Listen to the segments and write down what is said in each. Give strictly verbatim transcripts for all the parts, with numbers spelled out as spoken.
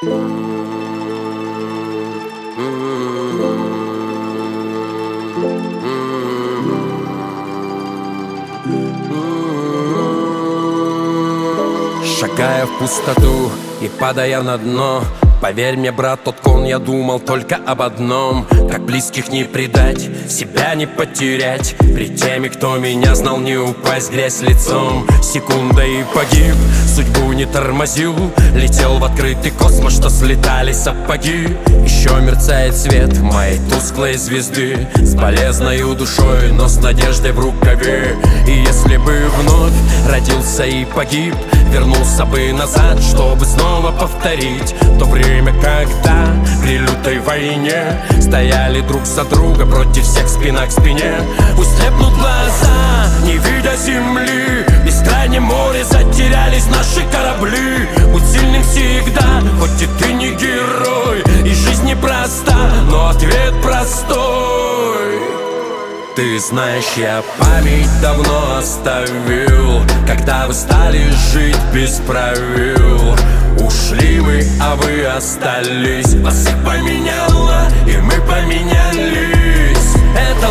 Шагая в пустоту и падая на дно, поверь мне, брат, тот кон, я думал только об одном: как близких не предать, себя не потерять. При теми, кто меня знал, не упасть в грязь лицом. Секунда и погиб, судьбу не тормозил, летел в открытый космос, что слетали сапоги. Еще мерцает свет моей тусклой звезды, с болезною душой, но с надеждой в рукаве. И если бы вновь родился и погиб, вернулся бы назад, чтобы снова повторить то время, когда при лютой войне стояли друг за друга против всех, спина к спине. Пусть слепнут глаза, не видя земли, в бескрайнем море затерялись наши корабли. Будь сильным всегда, хоть и ты не герой, и жизнь непроста, но ответ простой. Ты знаешь, я память давно оставил, когда вы стали жить без правил. Ушли мы, а вы остались, вас всех поменяло, и мы поменялись. Это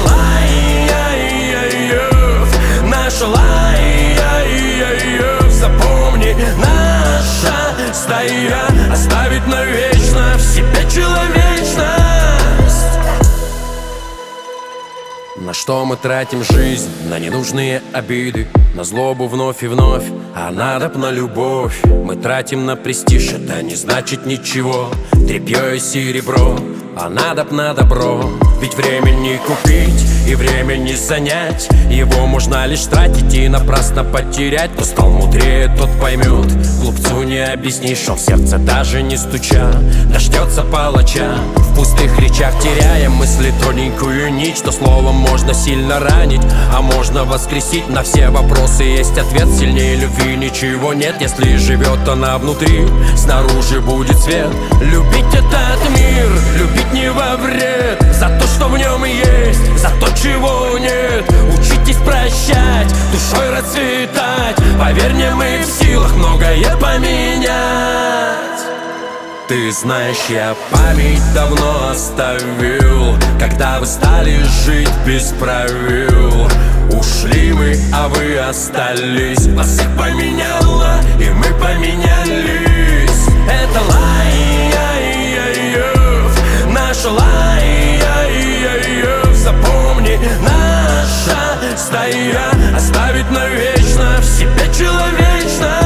лайф, наш лайф. Запомни, наша стая оставить навечно в себе человечность. На что мы тратим жизнь? На ненужные обиды, на злобу вновь и вновь, а надо б на любовь. Мы тратим на престиж, это не значит ничего, тряпье и серебро, а надо б на добро. Ведь время не купить и время не занять, его можно лишь тратить и напрасно потерять. Кто стал мудрее, тот поймет, глупцу не объяснишь, он в сердце даже не стуча дождется палача. В пустых речах теряя мысли тоненькую нить, что словом можно сильно ранить, а можно воскресить. На все вопросы есть ответ, сильнее любви ничего нет. Если живет она внутри, снаружи будет свет. Любить этот мир, любить не во вред, за то, что в нем есть, за то, чего нет. Учитесь прощать, душой расцветать, поверь мне, мы в силах многое поменять. Ты знаешь, я память давно оставил, когда вы стали жить без правил. Ушли мы, а вы остались, вас всех поменяло, и мы поменялись. Это лайф, наш лайф. Запомни, наша стая оставить навечно в себе человечность.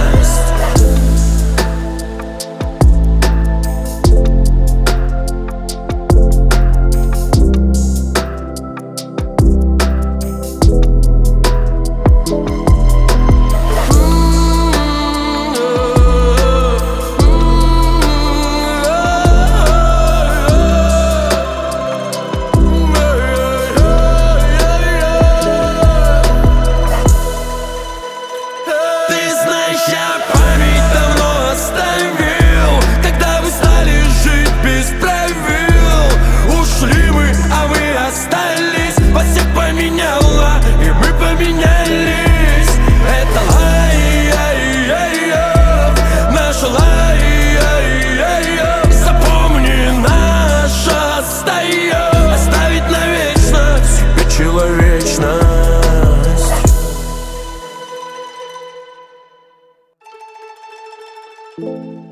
Я память давно оставил, когда вы стали жить без правил. Ушли мы, а вы остались, вас всех поменяло, и мы поменялись. Это лайф, наш лайф. Запомни, наша стая оставить навечно в себе человечность.